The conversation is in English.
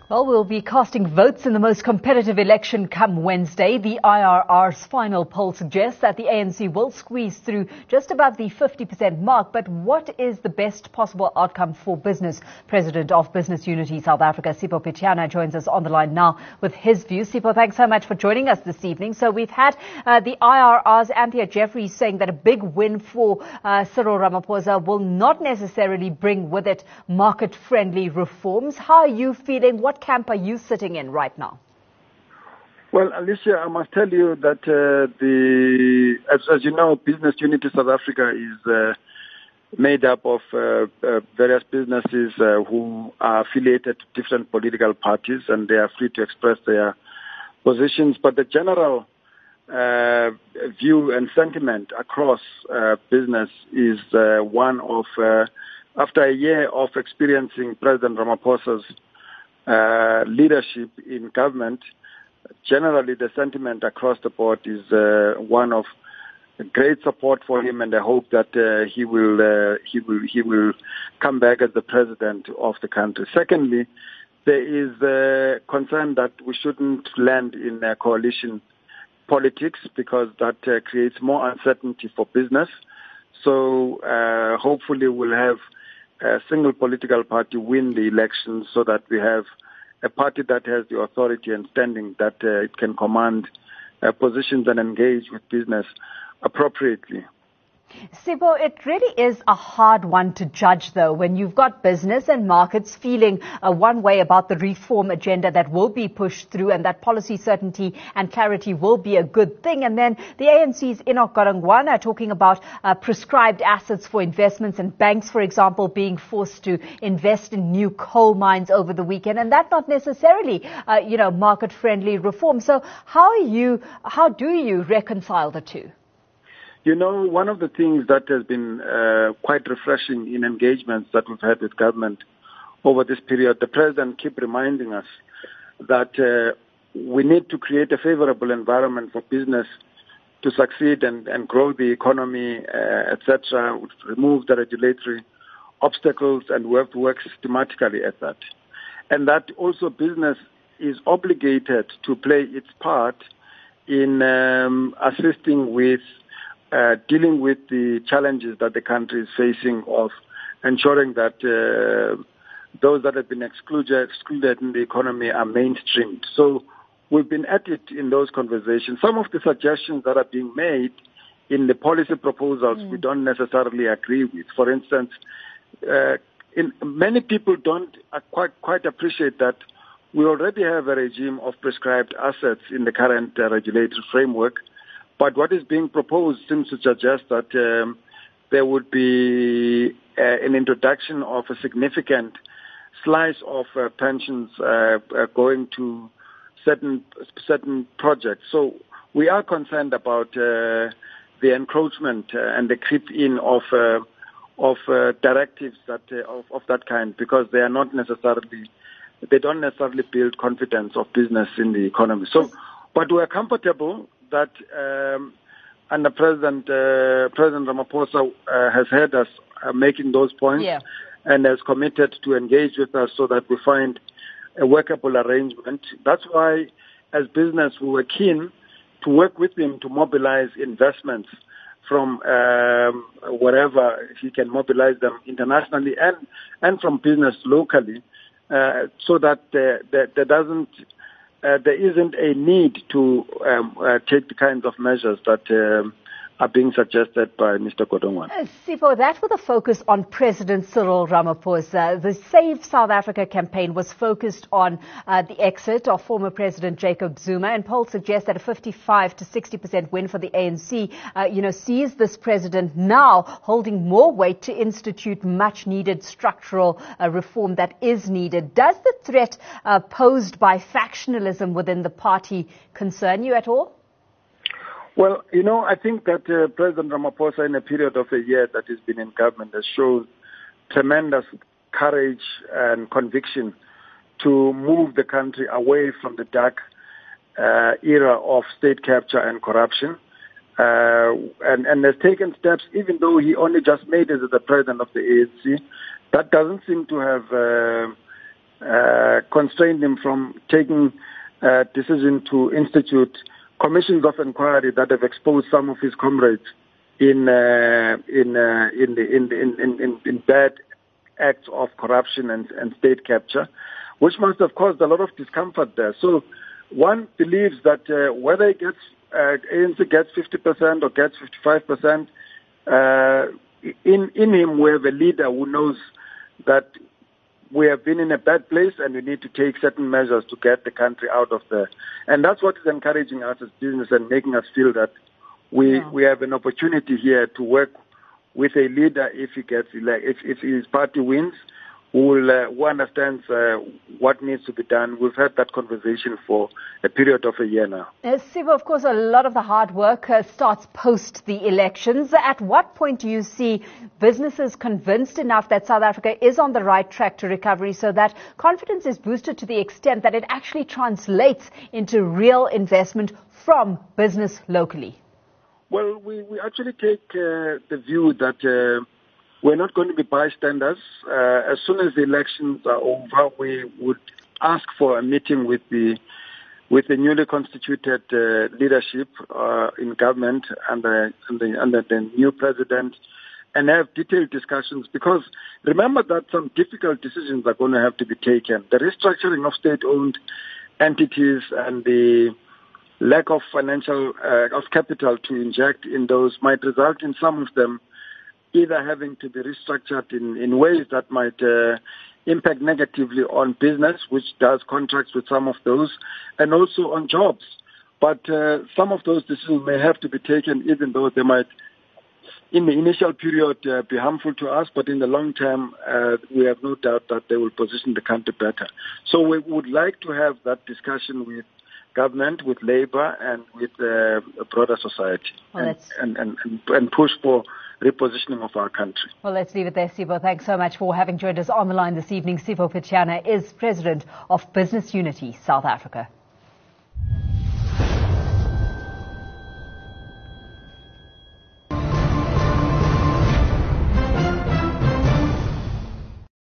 Well, we'll be casting votes in the most competitive election come Wednesday. The IRR's final poll suggests that the ANC will squeeze through just above the 50% mark. But what is the best possible outcome for business? President of Business Unity South Africa, Sipho Pitjana, joins us on the line now with his views. Sipho, thanks so much for joining us this evening. So we've had the IRR's Anthea Jeffrey saying that a big win for Cyril Ramaphosa will not necessarily bring with it market-friendly reforms. How are you feeling? What camp are you sitting in right now? Well, Alicia, I must tell you that as you know, Business Unity South Africa is made up of various businesses who are affiliated to different political parties, and they are free to express their positions. But the general view and sentiment across business is one of, after a year of experiencing President Ramaphosa's leadership in government, generally the sentiment across the board is one of great support for him, and I hope that he will come back as the president of the country. Secondly, there is a concern that we shouldn't land in coalition politics because that creates more uncertainty for business. So hopefully we'll have a single political party win the election so that we have a party that has the authority and standing that it can command positions and engage with business appropriately. Sipho, it really is a hard one to judge, though, when you've got business and markets feeling one way about the reform agenda that will be pushed through and that policy certainty and clarity will be a good thing. And then the ANC's Enoch Godongwana are talking about prescribed assets for investments and banks, for example, being forced to invest in new coal mines over the weekend. And that's not necessarily, market-friendly reform. So how do you reconcile the two? You know, one of the things that has been quite refreshing in engagements that we've had with government over this period, the president keeps reminding us that we need to create a favorable environment for business to succeed and grow the economy, etc., remove the regulatory obstacles, and we have to work systematically at that. And that also business is obligated to play its part in assisting with dealing with the challenges that the country is facing of ensuring that those that have been excluded in the economy are mainstreamed. So we've been at it in those conversations. Some of the suggestions that are being made in the policy proposals we don't necessarily agree with. For instance, many people don't quite appreciate that we already have a regime of prescribed assets in the current regulatory framework. But what is being proposed seems to suggest that there would be an introduction of a significant slice of pensions going to certain projects. So we are concerned about the encroachment and the creep in of directives of that kind, because they don't necessarily build confidence of business in the economy. So, but we are comfortable that under President Ramaphosa has heard us making those points and has committed to engage with us so that we find a workable arrangement. That's why, as business, we were keen to work with him to mobilize investments from wherever he can mobilize them internationally and from business locally, so that there isn't a need to take the kinds of measures that are being suggested by Mr. Godongwana. Sipho, that with a focus on President Cyril Ramaphosa. The Save South Africa campaign was focused on the exit of former President Jacob Zuma, and polls suggest that a 55 to 60% win for the ANC, sees this president now holding more weight to institute much needed structural reform that is needed. Does the threat posed by factionalism within the party concern you at all? Well, I think that President Ramaphosa, in a period of a year that he's been in government, has shown tremendous courage and conviction to move the country away from the dark era of state capture and corruption, and has taken steps, even though he only just made it as the president of the ANC. That doesn't seem to have constrained him from taking decision to institute commissions of inquiry that have exposed some of his comrades in bad acts of corruption and state capture, which must have caused a lot of discomfort there. So one believes that whether it gets ANC gets 50% or gets 55%, in him we have a leader who knows that we have been in a bad place and we need to take certain measures to get the country out of there. And that's what is encouraging us as business and making us feel that we have an opportunity here to work with a leader if he gets elected, if his party wins, who understands what needs to be done. We've had that conversation for a period of a year now. Sivo, of course, a lot of the hard work starts post the elections. At what point do you see businesses convinced enough that South Africa is on the right track to recovery so that confidence is boosted to the extent that it actually translates into real investment from business locally? Well, we actually take the view that we're not going to be bystanders. As soon as the elections are over, we would ask for a meeting with the newly constituted leadership in government under the new president and have detailed discussions, because remember that some difficult decisions are going to have to be taken. The restructuring of state-owned entities and the lack of financial of capital to inject in those might result in some of them either having to be restructured in ways that might impact negatively on business, which does contracts with some of those, and also on jobs. But some of those decisions may have to be taken, even though they might, in the initial period, be harmful to us, but in the long term, we have no doubt that they will position the country better. So we would like to have that discussion with government, with Labour, and with the broader society, and push for repositioning of our country. Well, let's leave it there, Sivo. Thanks so much for having joined us on the line this evening. Sivo Pitjana is President of Business Unity South Africa.